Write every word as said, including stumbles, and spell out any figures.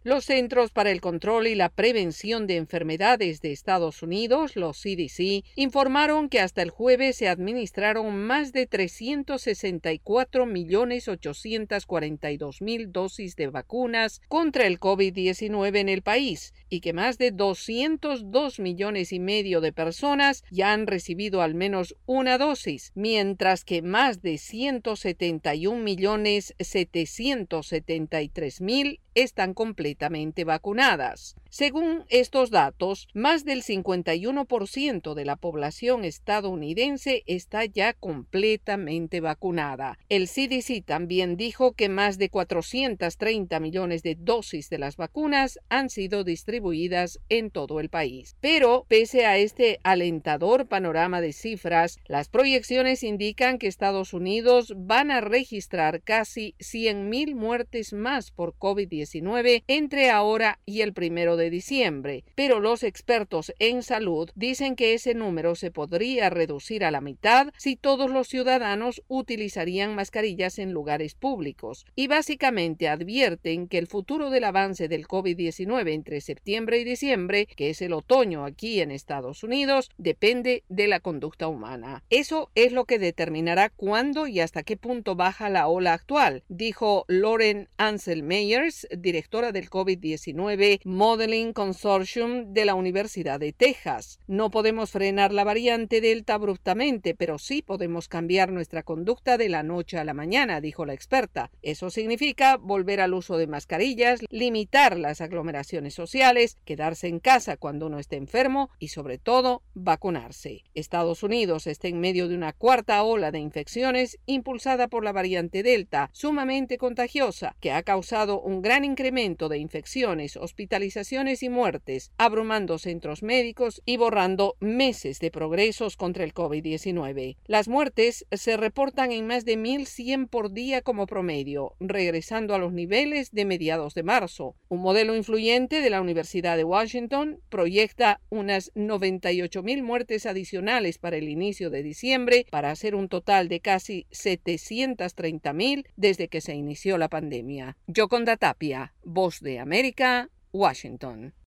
Los Centros para el Control y la Prevención de Enfermedades de Estados Unidos, los C D C, informaron que hasta el jueves se administraron más de trescientos sesenta y cuatro millones ochocientos cuarenta y dos mil dosis de vacunas contra el COVID diecinueve en el país y que más de doscientos dos millones y medio de personas ya han recibido al menos una dosis, mientras que más de ciento setenta y un millones setecientos setenta y tres mil están completamente vacunadas. Según estos datos, más del cincuenta y uno por ciento de la población estadounidense está ya completamente vacunada. El C D C también dijo que más de cuatrocientos treinta millones de dosis de las vacunas han sido distribuidas en todo el país. Pero, pese a este alentador panorama de cifras, las proyecciones indican que Estados Unidos van a registrar casi cien mil muertes más por COVID diecinueve entre ahora y el primero de diciembre, pero los expertos en salud dicen que ese número se podría reducir a la mitad si todos los ciudadanos utilizarían mascarillas en lugares públicos, y básicamente advierten que el futuro del avance del COVID diecinueve entre septiembre y diciembre, que es el otoño aquí en Estados Unidos, depende de la conducta humana. Eso es lo que determinará cuándo y hasta qué punto baja la ola actual, dijo Lauren Ansel Meyers, directora del COVID diecinueve Modeling Consortium de la Universidad de Texas. No podemos frenar la variante Delta abruptamente, pero sí podemos cambiar nuestra conducta de la noche a la mañana, dijo la experta. Eso significa volver al uso de mascarillas, limitar las aglomeraciones sociales, quedarse en casa cuando uno esté enfermo y, sobre todo, vacunarse. Estados Unidos está en medio de una cuarta ola de infecciones impulsada por la variante Delta, sumamente contagiosa, que ha causado un gran incremento de infecciones, hospitalizaciones y muertes, abrumando centros médicos y borrando meses de progresos contra el COVID diecinueve. Las muertes se reportan en más de mil cien por día como promedio, regresando a los niveles de mediados de marzo. Un modelo influyente de la Universidad de Washington proyecta unas noventa y ocho mil muertes adicionales para el inicio de diciembre, para hacer un total de casi setecientos treinta mil desde que se inició la pandemia. Yoconda Tapia, Voz de América, Washington.